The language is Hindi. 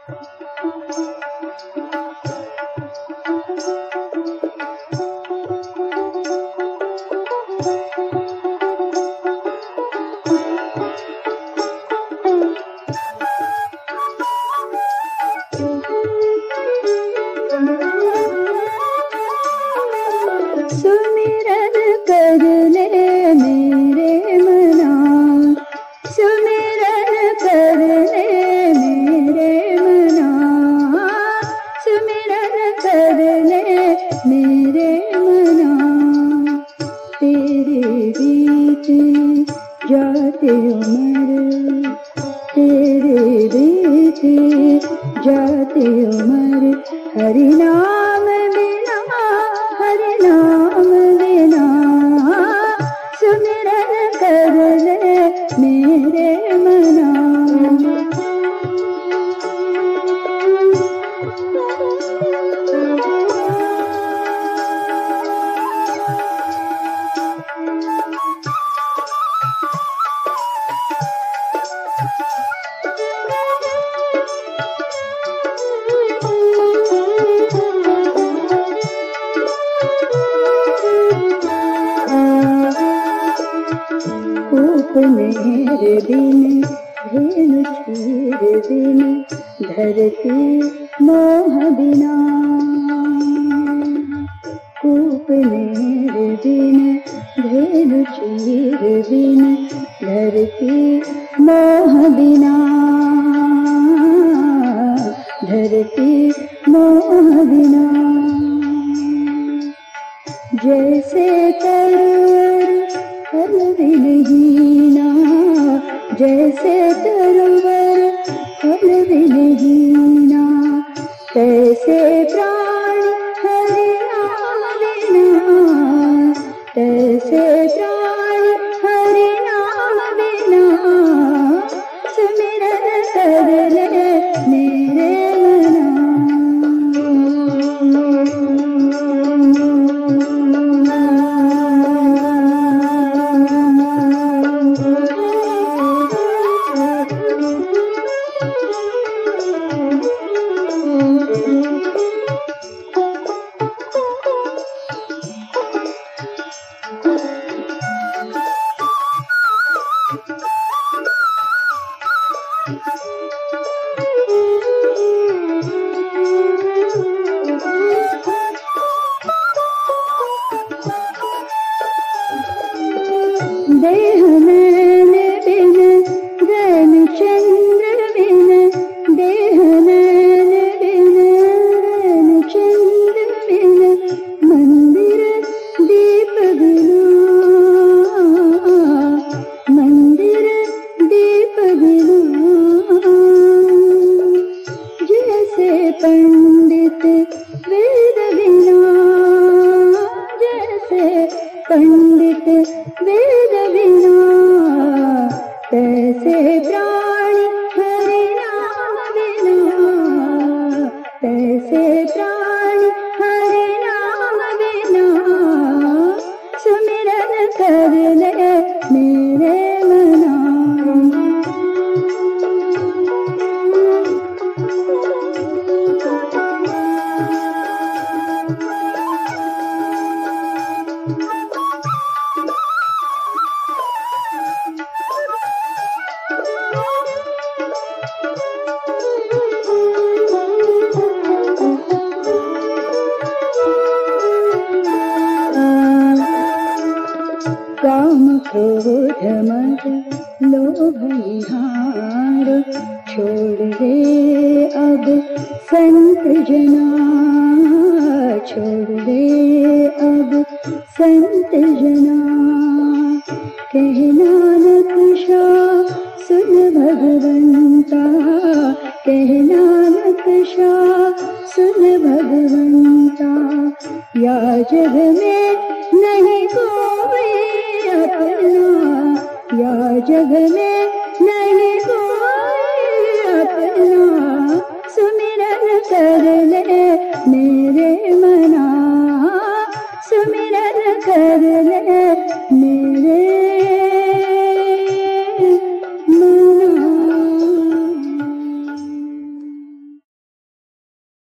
सुमिरन कर ले मेरे मना, सुमिरन कर ले मेरे मना, सुमिरन कर ले मेरे मना। तेरे बीते जाते उमर, तेरे बीते जाते उमर, हरि नाम बिना, हरि नाम बिना, सुमिरन कर ले मेरे मना। कूप मेरे बिन रेणु क्षीर बिन, धरती मोह बिना। कूप मेरे बिन रेणु क्षीर बिन, धरती मोह बिना, धरती मोह बिना। जैसे तरवर फल विहीना, जैसे तरवर फल विहीना, तैसे प्राण हरि नाम बिना, तैसे प्राण हरि नाम बिना, सुमिरन कर ले मेरे मना। देह नैन बिन गगन चंद्र बिन, देह नैन बिन गगन चंद्र बिन, मंदिर दीप बिना, मंदिर दीप बिना। जैसे पंडित वेद बिना, जैसे पंडित वेद बिना, तैसे प्राण हरि नाम बिना, तैसे प्राण हरि नाम बिना, सुमिरन कर ले मेरे मना। काम क्रोध मद लोभ निहार, छोड़ दे अब संत जना, छोड़ दे अब संत जना। कह नानक शाह सुन भगवंता, कह नानक शाह सुन भगवंता। या जग में नहीं कोई अपना, या जग में